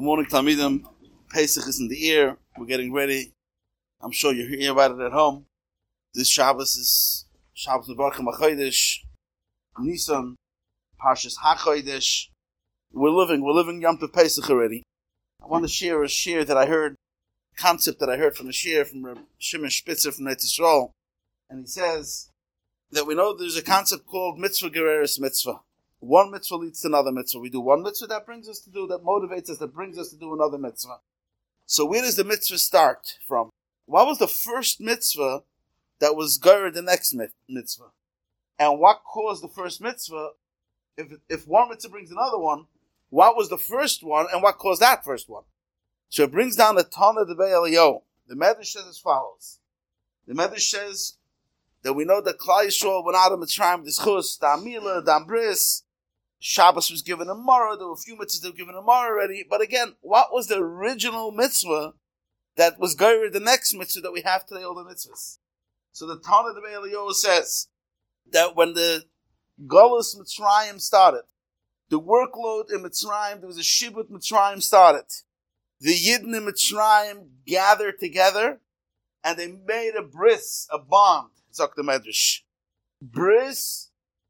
Good morning, Talmidim. Pesach is in the air. We're getting ready. I'm sure you're hearing about it at home. This Shabbos is Shabbos Nevarchim HaChodesh, Nisan, Parshas HaChodesh. We're living Yom Tov Pesach already. I want to share a share that I heard, concept that I heard from a share from Reb Shimon Spitzer from Eretz Yisrael. And he says that we know there's a concept called mitzvah gereris mitzvah. One mitzvah leads to another mitzvah. We do one mitzvah, that brings us to do, that motivates us, that brings us to do another mitzvah. So where does the mitzvah start from? What was the first mitzvah that was gerer the next mitzvah? And what caused the first mitzvah? If one mitzvah brings another one, what was the first one and what caused that first one? So it brings down the Tana de Be'eliyo. The Medrash says as follows. The Medrash says that we know that Klal Yisrael went out of Mitzrayim, the Schus, the Amila, the Ambris. Shabbos was given a Mara. There were a few mitzvahs that were given a Mara already. But again, what was the original mitzvah that was gerer the next mitzvah that we have today, all the mitzvahs? So the Tana de Be'eliyo says that when the Golus Mitzrayim started, the workload in Mitzrayim, there was a Shibut Mitzrayim started. The Yidden in Mitzrayim gathered together and they made a bris, a bond, Zok the Medrash. Bris,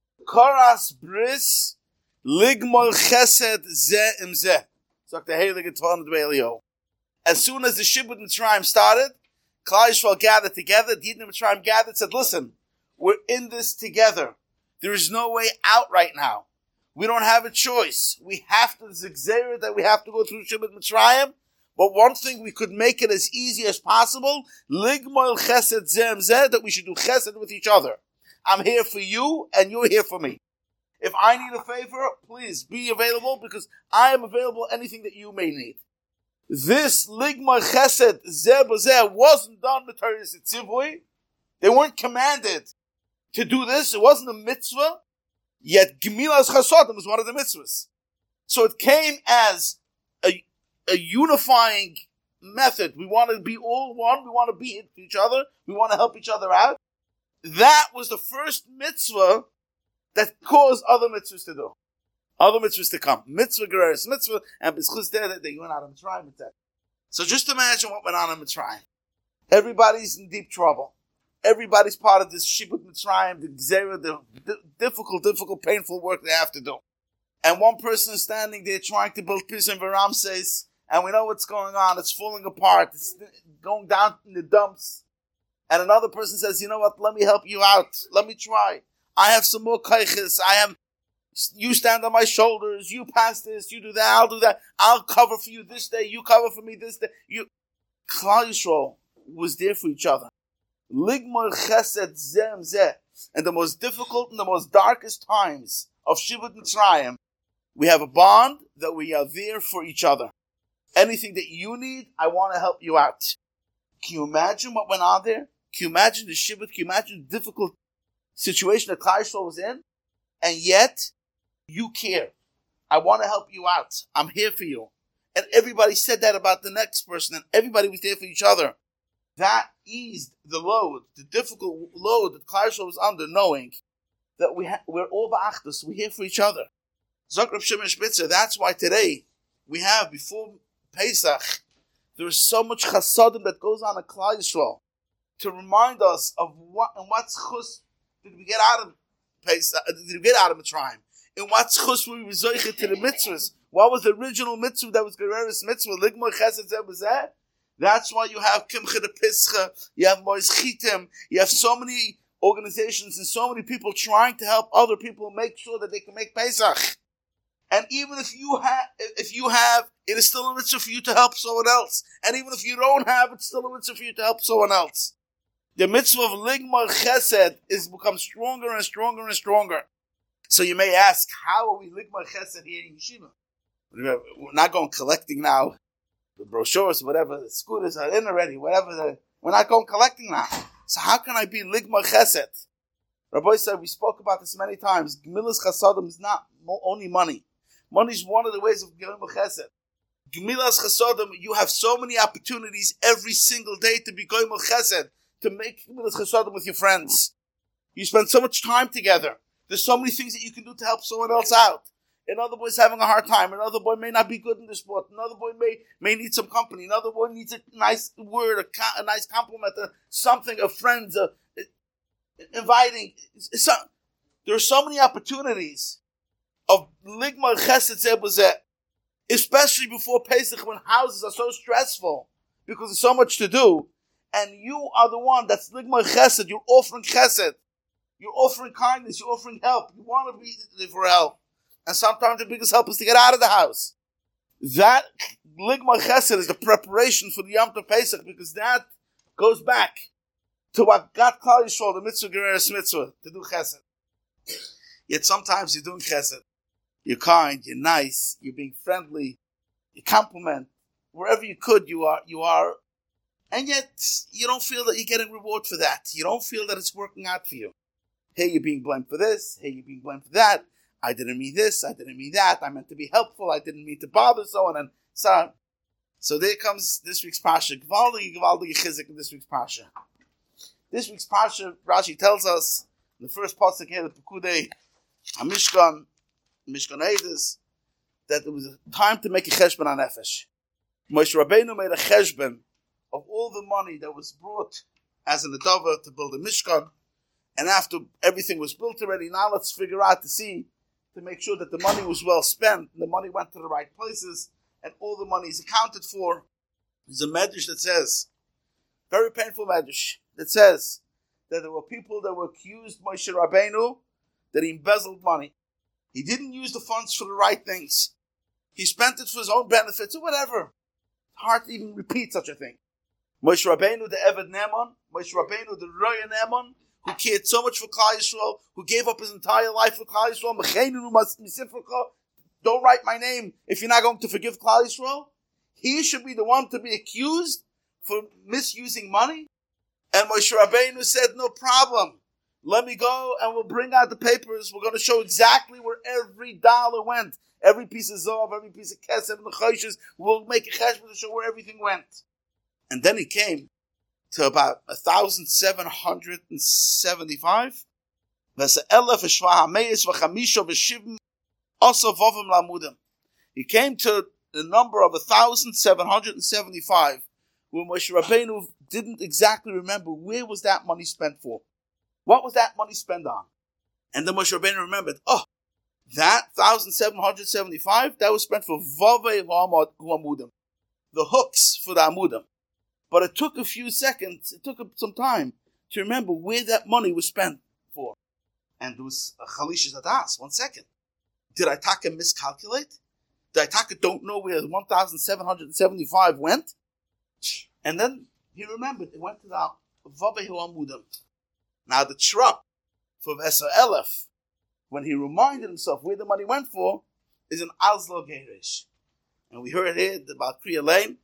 Koras bris, Ligmol chesed ze im ze. Zok the Heilige Tana de Be'eliyo. As soon as the Shibut Mitzrayim started, Klal Yisrael gathered together, the Yidden in Mitzrayim gathered and said, listen, we're in this together. There is no way out right now. We don't have a choice. We have to, there's a gzeira that we have to go through Shibut Mitzrayim. But one thing, we could make it as easy as possible. Ligmoil chesed zem zeh, that we should do chesed with each other. I'm here for you, and you're here for me. If I need a favor, please be available, because I am available anything that you may need. This ligmoil chesed zeh b'zeh wasn't done with Torah Tzivui. They weren't commanded to do this. It wasn't a mitzvah. Yet Gemilas Chasodim was one of the mitzvahs. So it came as a unifying method. We want to be all one. We want to be each other. We want to help each other out. That was the first mitzvah that caused other mitzvahs to do. Other mitzvahs to come. Mitzvah gereris mitzvah, and b'schus there that they went out of Mitzrayim, etc. So just imagine what went on in Mitzrayim. Everybody's in deep trouble. Everybody's part of this Shibut Mitzrayim, the Gzera, the difficult, painful work they have to do. And one person is standing there trying to build Pisah and Ramses, and we know what's going on. It's falling apart. It's going down in the dumps. And another person says, you know what, let me help you out. Let me try. I have some more kaiches. You stand on my shoulders. You pass this. You do that. I'll do that. I'll cover for you this day. You cover for me this day. Klal Yisrael was there for each other. Ligmor chesed zem zeh. In the most difficult and the most darkest times of Shibut Mitzrayim, we have a bond that we are there for each other. Anything that you need, I want to help you out. Can you imagine what went on there? Can you imagine the Shibut? Can you imagine the difficult situation that Klal Yisrael was in? And yet, you care. I want to help you out. I'm here for you. And everybody said that about the next person, and everybody was there for each other. That eased the load, the difficult load that Klal Yisrael was under, knowing that we're all ba'achdus, we're here for each other. Zok Reb Shimon Spitzer, that's why today we have, before Pesach, there is so much chasadim that goes on in Klal Yisrael to remind us of what schus did we get out of Pesach, did we get out of Mitzrayim? In what schus were we rezoichet to the mitzvahs? What was the original mitzvah that was gereris mitzvah? Ligmor chesed zeh b'zeh? That's why you have Kimcha de Pischa, you have Mois Chitim, you have so many organizations and so many people trying to help other people make sure that they can make Pesach. And even if you have, it is still a mitzvah for you to help someone else. And even if you don't have, it's still a mitzvah for you to help someone else. The mitzvah of Ligmar Chesed is become stronger and stronger and stronger. So you may ask, how are we Ligmar Chesed here in Yeshiva? We're not going collecting now. The brochures, whatever, the scooters are in already, whatever. We're not going collecting now. So how can I be Ligmar Chesed? Rabbi said, we spoke about this many times. Gemilas Chasadim is not only money. Money is one of the ways of Gemilas Chesed. Gemilas Chasadim, you have so many opportunities every single day to be Gemilas Chesed, to make Gemilas Chasadim with your friends. You spend so much time together. There's so many things that you can do to help someone else out. Another boy is having a hard time. Another boy may not be good in the sport. Another boy may need some company. Another boy needs a nice word, a nice compliment, something, a friend, inviting. There are so many opportunities of ligma chesed zebuzeh, especially before Pesach when houses are so stressful because there's so much to do, and you are the one that's ligma chesed. You're offering chesed. You're offering kindness. You're offering help. You want to be there for help. And sometimes the biggest help is to get out of the house. That ligma chesed is the preparation for the Yom Tov Pesach, because that goes back to what got Klal Yisrael, the mitzvah gereres mitzvah, to do chesed. Yet sometimes you're doing chesed. You're kind, you're nice, you're being friendly, you compliment. Wherever you could, you are. And yet, you don't feel that you're getting reward for that. You don't feel that it's working out for you. Hey, you're being blamed for this. Hey, you're being blamed for that. I didn't mean this. I didn't mean that. I meant to be helpful. I didn't mean to bother, so on and so on. So there comes this week's Pasha. Gvaldige chizik in this week's Pasha. This week's Pasha, Rashi tells us, in the first pasuk here, the Pekudei HaMishkan, Mishkan Eidos, that there was a time to make a cheshbon on Nefesh. Moshe Rabbeinu made a cheshbon of all the money that was brought as an adava to build a Mishkan, and after everything was built already, now let's figure out to make sure that the money was well spent, and the money went to the right places, and all the money is accounted for. There's a medrash that says, very painful medrash, that says that there were people that were accused Moshe Rabbeinu that he embezzled money. He didn't use the funds for the right things. He spent it for his own benefits or whatever. Hard to even repeat such a thing. Moshe Rabbeinu, the Eved Neman, Moshe Rabbeinu, the Roya Neman, who cared so much for Klal Yisrael, who gave up his entire life for Klal Yisrael, don't write my name if you're not going to forgive Klal Yisrael. He should be the one to be accused for misusing money. And Moshe Rabbeinu said, no problem. Let me go and we'll bring out the papers. We're going to show exactly where every dollar went. Every piece of zav, every piece of kesef, and the choshes. We'll make a cheshbon to show where everything went. And then he came to about 1,775. He came to the number of 1,775, where Moshe Rabbeinu didn't exactly remember where was that money spent for. What was that money spent on? And then Moshe Rabbeinu remembered, that 1,775, that was spent for Vavei Ha'amudim, the hooks for the Amudim. But it took a few seconds, it took some time to remember where that money was spent for. And there was a Chalisha Zadas, 1 second. Did I miscalculate? Did I don't know where 1,775 went? And then he remembered, it went to the Vavei Ha'amudim. Now the Trup for Vesa Elef, when he reminded himself where the money went for, is an Azlo Gerish. And we heard here about Kriya Lane.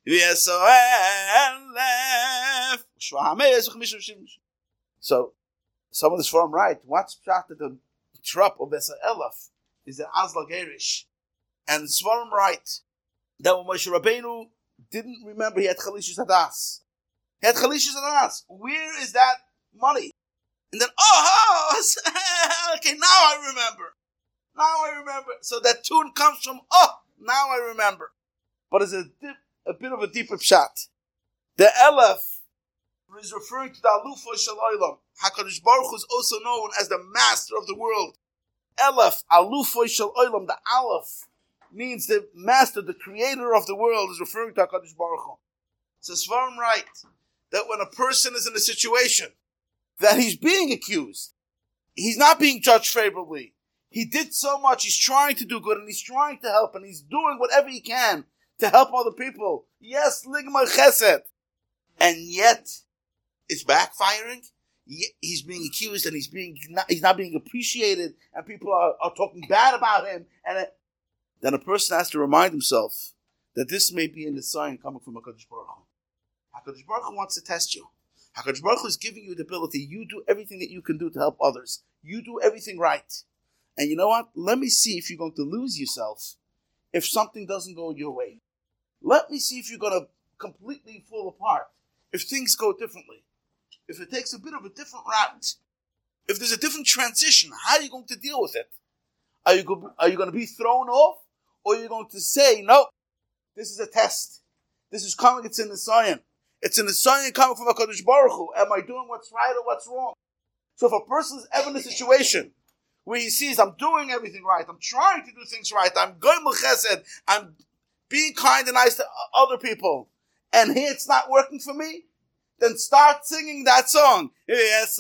So, some of this form right. What's shot at the Trup of Vesa Elef is the Azlo Gerish. And Svarim right that when Moshe Rabbeinu didn't remember he had Chalisha Zadas. He had Chalisha Zadas. Where is that money? And then, okay, now I remember. So that tune comes from, now I remember. But it's a bit of a deeper pshat. The Elef is referring to the Alufo Shel Olam. HaKadosh Baruch Hu is also known as the master of the world. Elef, Alufo Shel Olam, the Aleph, means the master, the creator of the world, is referring to HaKadosh Baruch Hu. So Svarim right, that when a person is in a situation that he's being accused, he's not being judged favorably. He did so much, he's trying to do good, and he's trying to help, and he's doing whatever he can to help other people. Yes, ligma chesed. And yet, it's backfiring. He's being accused, and he's not being appreciated, and people are talking bad about him. And then a person has to remind himself that this may be in the sign coming from HaKadosh Baruch Hu. HaKadosh Baruch Hu wants to test you. HaKadosh Baruch Hu is giving you the ability. You do everything that you can do to help others. You do everything right. And you know what? Let me see if you're going to lose yourself if something doesn't go your way. Let me see if you're going to completely fall apart if things go differently. If it takes a bit of a different route. If there's a different transition, how are you going to deal with it? Are you going to be thrown off? Or are you going to say, no, this is a test. This is coming, it's in the Zion. It's in the Zion coming from HaKadosh Baruch Hu. Am I doing what's right or what's wrong? So if a person is ever in a situation where he sees, I'm doing everything right, I'm trying to do things right, I'm going chesed, I'm being kind and nice to other people, and here it's not working for me, then start singing that song. Yes,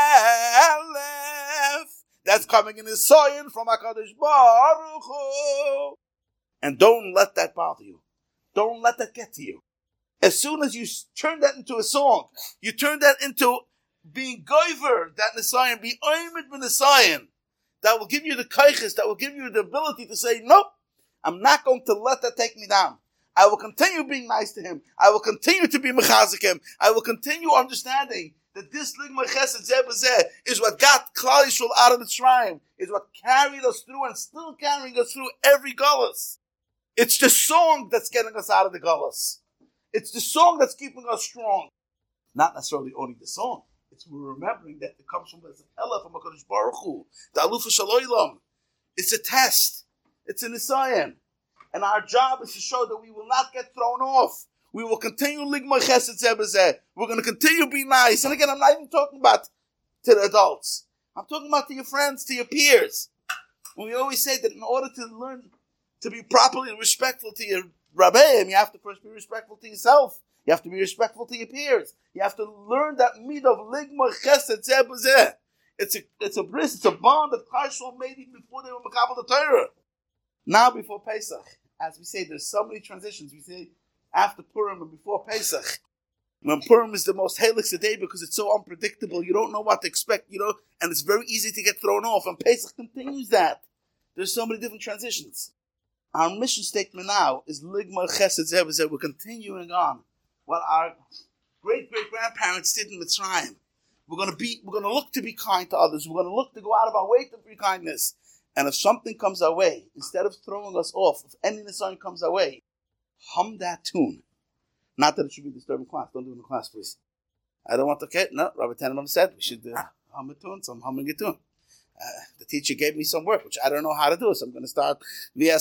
that's coming in the Zion from HaKadosh Baruch Hu. And don't let that bother you. Don't let that get to you. As soon as you turn that into a song, you turn that into being goiver, that Nisayan, be oimid ben Nisayan, that will give you the kaiches, that will give you the ability to say, nope, I'm not going to let that take me down. I will continue being nice to him. I will continue to be mechazik him. I will continue understanding that this ligma chesed zeh b'zeh is what got Klal Yisrael out of the shrine, is what carried us through and still carrying us through every galus. It's the song that's getting us out of the galus. It's the song that's keeping us strong. Not necessarily only the song. It's we're remembering that it comes from the Ella, from HaKadosh Baruch Hu, the Alufa Shaloilam. It's a test. It's an Nisayan. And our job is to show that we will not get thrown off. We will continue ligma chesed zeh b'zeh. We're going to continue being nice. And again, I'm not even talking about to the adults. I'm talking about to your friends, to your peers. And we always say that in order to learn to be properly respectful to your Rabbeim, you have to first be respectful to yourself. You have to be respectful to your peers. You have to learn that mid of ligma chesed zeh b'zeh. It's a bris, it's a bond that Klal Yisrael made even before they were makabel the Torah. Now before Pesach, as we say, there's so many transitions. We say after Purim and before Pesach. When Purim is the most helix day because it's so unpredictable, you don't know what to expect, and it's very easy to get thrown off. And Pesach continues that. There's so many different transitions. Our mission statement now is Ligma Chesed Zeh B'zeh. We're continuing on what our great-great-grandparents did in Mitzrayim. We're going to look to be kind to others. We're going to look to go out of our way to be kindness. And if something comes our way, instead of throwing us off, if any Nisayan comes our way, hum that tune. Not that it should be disturbing class. Don't do it in class, please. I don't want to get, no, Rabbi Tenenbaum said we should hum a tune, so I'm humming a tune. The teacher gave me some work, which I don't know how to do, so I'm going to start via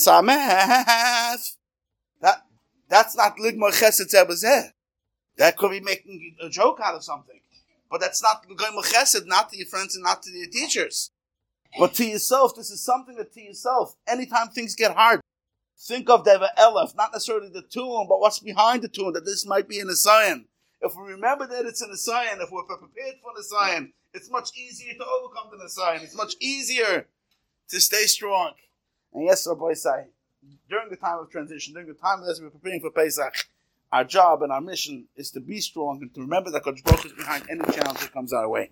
Sameh. That's not Ligma Chesed Zeh B'zeh. That could be making a joke out of something. But that's not Ligma Chesed, not to your friends and not to your teachers. But to yourself, this is something that to yourself, anytime things get hard, think of the Elef, not necessarily the tune, but what's behind the tune, that this might be in a Zion. If we remember that it's in a Zion, if we're prepared for the Zion, it's much easier to overcome the Zion. It's much easier to stay strong. And yes, Rabbi Say, during the time of transition, during the time as we're preparing for Pesach, our job and our mission is to be strong and to remember that Kodesh Baruch Hu is behind any challenge that comes our way.